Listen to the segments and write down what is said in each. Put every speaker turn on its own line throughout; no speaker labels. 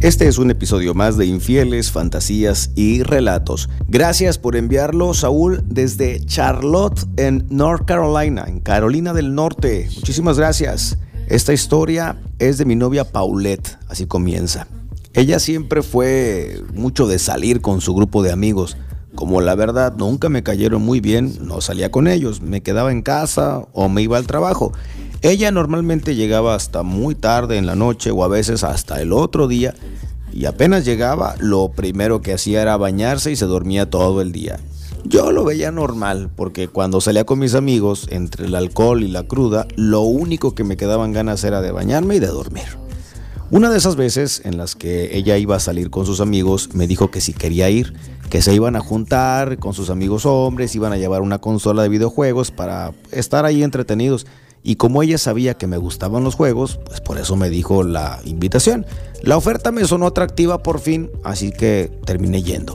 Este es un episodio más de Infieles, Fantasías y Relatos. Gracias por enviarlo, Saúl, desde Charlotte, en North Carolina, en Carolina del Norte. Muchísimas gracias. Esta historia es de mi novia Paulette, así comienza. Ella siempre fue mucho de salir con su grupo de amigos. Como la verdad nunca me cayeron muy bien, no salía con ellos, me quedaba en casa o me iba al trabajo. Ella normalmente llegaba hasta muy tarde en la noche o a veces hasta el otro día, y apenas llegaba, lo primero que hacía era bañarse y se dormía todo el día. Yo lo veía normal, porque cuando salía con mis amigos, entre el alcohol y la cruda, lo único que me quedaban ganas era de bañarme y de dormir. Una de esas veces en las que ella iba a salir con sus amigos, me dijo que si quería ir, que se iban a juntar con sus amigos hombres, iban a llevar una consola de videojuegos para estar ahí entretenidos. Y como ella sabía que me gustaban los juegos, pues por eso me dijo la invitación. La oferta me sonó atractiva por fin, así que terminé yendo.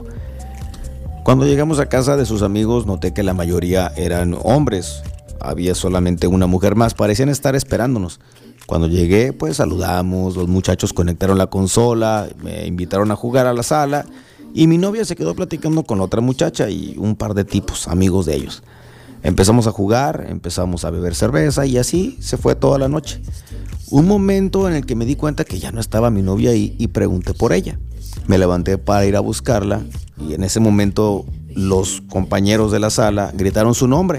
Cuando llegamos a casa de sus amigos, noté que la mayoría eran hombres. Había solamente una mujer más, parecían estar esperándonos. Cuando llegué, pues saludamos, los muchachos conectaron la consola, me invitaron a jugar a la sala y mi novia se quedó platicando con otra muchacha y un par de tipos, amigos de ellos. Empezamos a jugar, empezamos a beber cerveza y así se fue toda la noche. Un momento en el que me di cuenta que ya no estaba mi novia ahí y pregunté por ella. Me levanté para ir a buscarla y en ese momento los compañeros de la sala gritaron su nombre.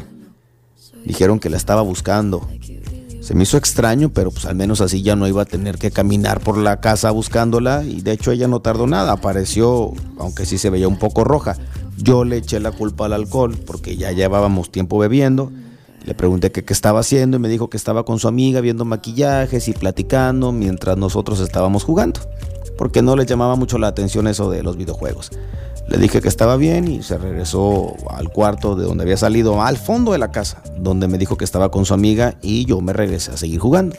Dijeron que la estaba buscando. Se me hizo extraño, pero pues al menos así ya no iba a tener que caminar por la casa buscándola y de hecho ella no tardó nada, apareció, aunque sí se veía un poco roja. Yo le eché la culpa al alcohol porque ya llevábamos tiempo bebiendo. Le pregunté qué estaba haciendo y me dijo que estaba con su amiga viendo maquillajes y platicando mientras nosotros estábamos jugando, porque no le llamaba mucho la atención eso de los videojuegos. Le dije que estaba bien y se regresó al cuarto de donde había salido, al fondo de la casa, donde me dijo que estaba con su amiga y yo me regresé a seguir jugando.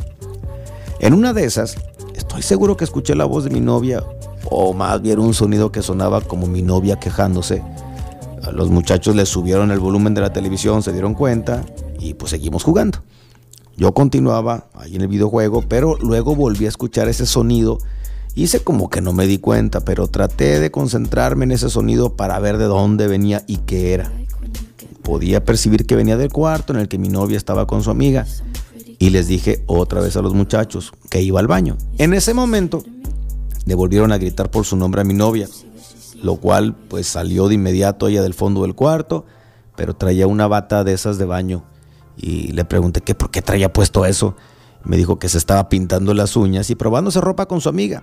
En una de esas, estoy seguro que escuché la voz de mi novia, o más bien un sonido que sonaba como mi novia quejándose. Los muchachos le subieron el volumen de la televisión, se dieron cuenta y pues seguimos jugando. Yo continuaba ahí en el videojuego, pero luego volví a escuchar ese sonido. Hice como que no me di cuenta, pero traté de concentrarme en ese sonido para ver de dónde venía y qué era. Podía percibir que venía del cuarto en el que mi novia estaba con su amiga y les dije otra vez a los muchachos que iba al baño. En ese momento le volvieron a gritar por su nombre a mi novia, lo cual pues salió de inmediato ella del fondo del cuarto, pero traía una bata de esas de baño y le pregunté que por qué traía puesto eso. Me dijo que se estaba pintando las uñas y probándose ropa con su amiga,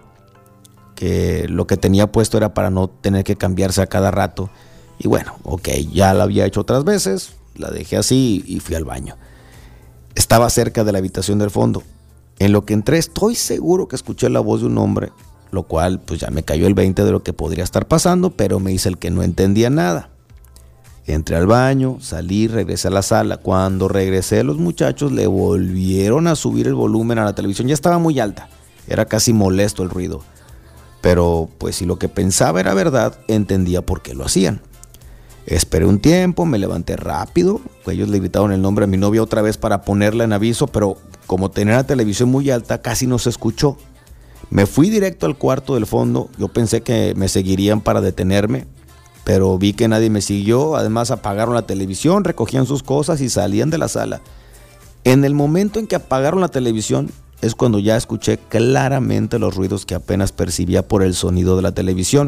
que lo que tenía puesto era para no tener que cambiarse a cada rato. Y bueno, ok, ya la había hecho otras veces, la dejé así y fui al baño. Estaba cerca de la habitación del fondo. En lo que entré estoy seguro que escuché la voz de un hombre, lo cual pues ya me cayó el 20 de lo que podría estar pasando, pero me hice el que no entendía nada. Entré al baño, salí, regresé a la sala. Cuando regresé, los muchachos le volvieron a subir el volumen a la televisión. Ya estaba muy alta, era casi molesto el ruido. Pero pues si lo que pensaba era verdad, entendía por qué lo hacían. Esperé un tiempo, me levanté rápido. Ellos le gritaron el nombre a mi novia otra vez para ponerla en aviso, pero como tenía la televisión muy alta, casi no se escuchó. Me fui directo al cuarto del fondo. Yo pensé que me seguirían para detenerme, pero vi que nadie me siguió. Además apagaron la televisión, recogían sus cosas y salían de la sala. En el momento en que apagaron la televisión es cuando ya escuché claramente los ruidos que apenas percibía por el sonido de la televisión.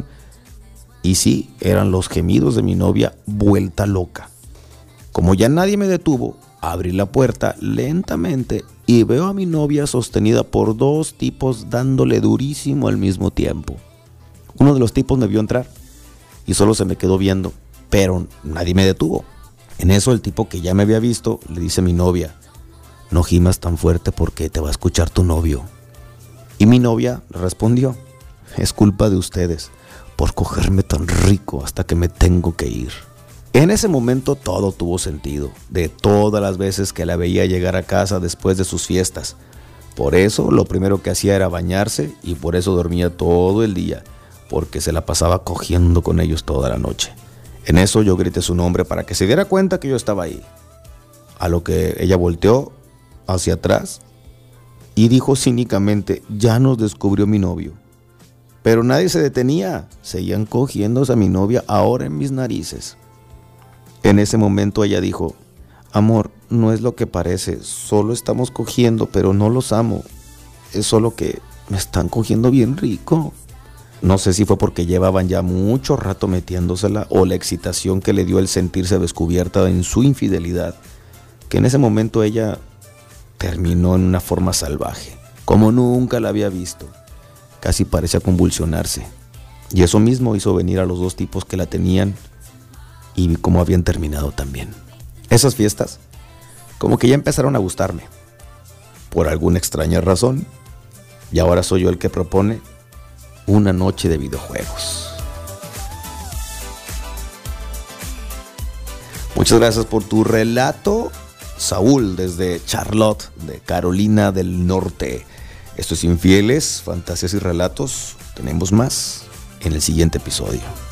Y sí, eran los gemidos de mi novia vuelta loca. Como ya nadie me detuvo, abrí la puerta lentamente y veo a mi novia sostenida por dos tipos dándole durísimo al mismo tiempo. Uno de los tipos me vio entrar y solo se me quedó viendo, pero nadie me detuvo. En eso el tipo que ya me había visto le dice a mi novia: no gimas tan fuerte porque te va a escuchar tu novio. Y mi novia respondió: es culpa de ustedes por cogerme tan rico hasta que me tengo que ir. En ese momento todo tuvo sentido, de todas las veces que la veía llegar a casa después de sus fiestas. Por eso lo primero que hacía era bañarse y por eso dormía todo el día, porque se la pasaba cogiendo con ellos toda la noche. En eso yo grité su nombre para que se diera cuenta que yo estaba ahí. A lo que ella volteó hacia atrás y dijo cínicamente: ya nos descubrió mi novio. Pero nadie se detenía, seguían cogiéndose a mi novia ahora en mis narices. En ese momento ella dijo: amor, no es lo que parece, solo estamos cogiendo, pero no los amo. Es solo que me están cogiendo bien rico. No sé si fue porque llevaban ya mucho rato metiéndosela o la excitación que le dio el sentirse descubierta en su infidelidad, que en ese momento ella terminó en una forma salvaje, como nunca la había visto. Casi parecía convulsionarse. Y eso mismo hizo venir a los dos tipos que la tenían y vi cómo habían terminado también. Esas fiestas como que ya empezaron a gustarme, por alguna extraña razón, y ahora soy yo el que propone una noche de videojuegos. Muchas gracias por tu relato, Saúl, desde Charlotte, de Carolina del Norte. Esto es Infieles, Fantasías y Relatos. Tenemos más en el siguiente episodio.